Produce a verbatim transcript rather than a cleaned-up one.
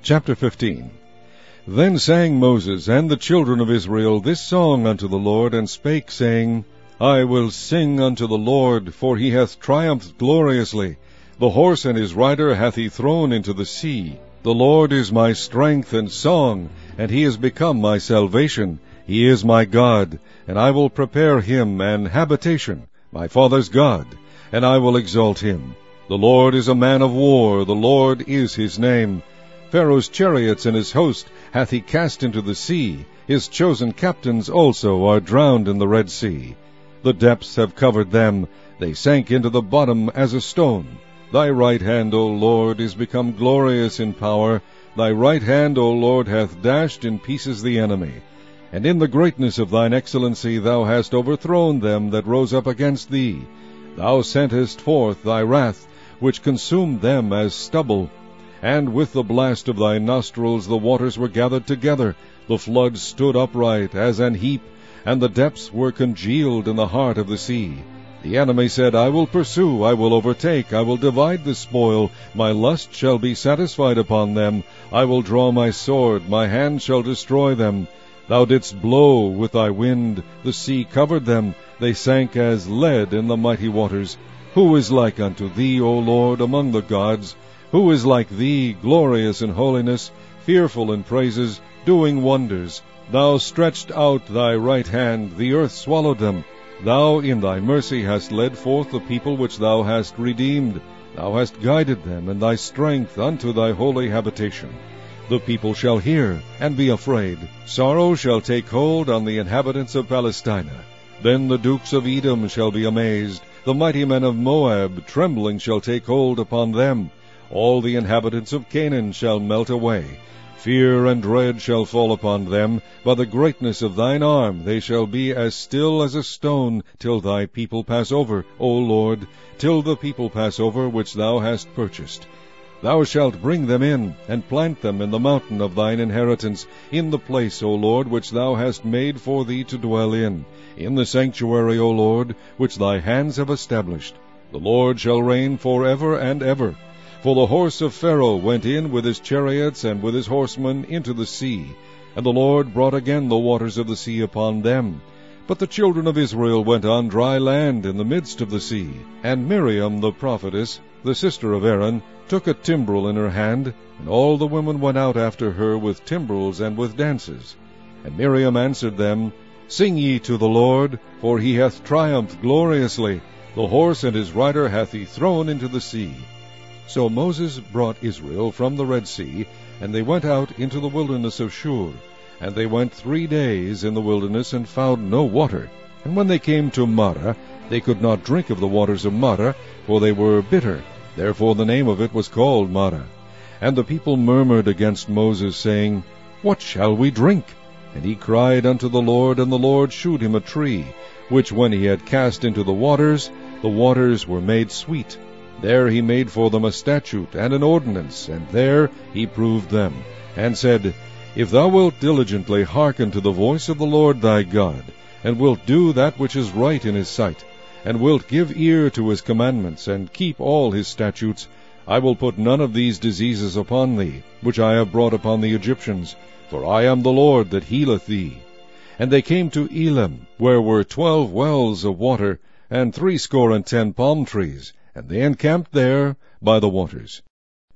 Chapter fifteen. Then sang Moses and the children of Israel this song unto the Lord, and spake, saying, I will sing unto the Lord, for he hath triumphed gloriously. The horse and his rider hath he thrown into the sea. The Lord is my strength and song, and he is become my salvation. He is my God, and I will prepare him an habitation, my father's God, and I will exalt him. The Lord is a man of war, the Lord is his name. Pharaoh's chariots and his host hath he cast into the sea. His chosen captains also are drowned in the Red Sea. The depths have covered them, they sank into the bottom as a stone. Thy right hand, O Lord, is become glorious in power. Thy right hand, O Lord, hath dashed in pieces the enemy. And in the greatness of thine excellency thou hast overthrown them that rose up against thee. Thou sentest forth thy wrath, which consumed them as stubble. And with the blast of thy nostrils the waters were gathered together. The floods stood upright as an heap, and the depths were congealed in the heart of the sea. The enemy said, I will pursue, I will overtake, I will divide the spoil. My lust shall be satisfied upon them. I will draw my sword, my hand shall destroy them. Thou didst blow with thy wind, the sea covered them. They sank as lead in the mighty waters. Who is like unto thee, O Lord, among the gods? Who is like thee, glorious in holiness, fearful in praises, doing wonders? Thou stretched out thy right hand, the earth swallowed them. Thou in thy mercy hast led forth the people which thou hast redeemed. Thou hast guided them in thy strength unto thy holy habitation. The people shall hear, and be afraid. Sorrow shall take hold on the inhabitants of Palestina. Then the dukes of Edom shall be amazed. The mighty men of Moab, trembling, shall take hold upon them. All the inhabitants of Canaan shall melt away. Fear and dread shall fall upon them. By the greatness of thine arm they shall be as still as a stone, till thy people pass over, O Lord, till the people pass over which thou hast purchased. Thou shalt bring them in, and plant them in the mountain of thine inheritance, in the place, O Lord, which thou hast made for thee to dwell in, in the sanctuary, O Lord, which thy hands have established. The Lord shall reign forever and ever. For the horse of Pharaoh went in with his chariots and with his horsemen into the sea, and the Lord brought again the waters of the sea upon them. But the children of Israel went on dry land in the midst of the sea. And Miriam the prophetess, the sister of Aaron, took a timbrel in her hand, and all the women went out after her with timbrels and with dances. And Miriam answered them, Sing ye to the Lord, for he hath triumphed gloriously. The horse and his rider hath he thrown into the sea. So Moses brought Israel from the Red Sea, and they went out into the wilderness of Shur. And they went three days in the wilderness, and found no water. And when they came to Marah, they could not drink of the waters of Marah, for they were bitter. Therefore the name of it was called Marah. And the people murmured against Moses, saying, What shall we drink? And he cried unto the Lord, and the Lord shewed him a tree, which when he had cast into the waters, the waters were made sweet. There he made for them a statute and an ordinance, and there he proved them, and said, If thou wilt diligently hearken to the voice of the Lord thy God, and wilt do that which is right in his sight, and wilt give ear to his commandments, and keep all his statutes, I will put none of these diseases upon thee, which I have brought upon the Egyptians, for I am the Lord that healeth thee. And they came to Elim, where were twelve wells of water, and threescore and ten palm trees, and they encamped there by the waters.